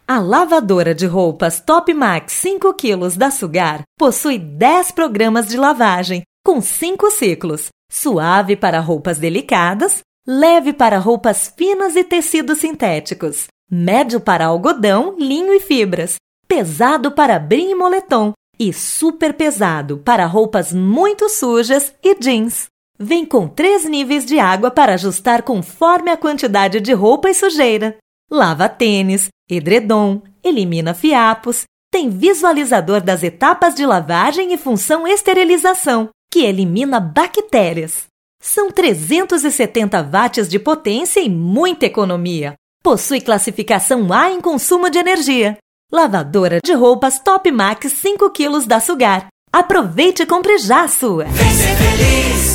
A lavadora de roupas Top Max 5 kg da Sugar possui 10 programas de lavagem, com 5 ciclos. Suave para roupas delicadas, leve para roupas finas e tecidos sintéticos, médio para algodão, linho e fibras, pesado para brim e moletom e super pesado para roupas muito sujas e jeans. Vem com 3 níveis de água para ajustar conforme a quantidade de roupa e sujeira. Lava tênis, edredom, elimina fiapos, tem visualizador das etapas de lavagem e função esterilização, que elimina bactérias. São 370 watts de potência e muita economia. Possui classificação A em consumo de energia. Lavadora de roupas Top Max 5 kg da Sugar. Aproveite e compre já a sua. Vem ser feliz!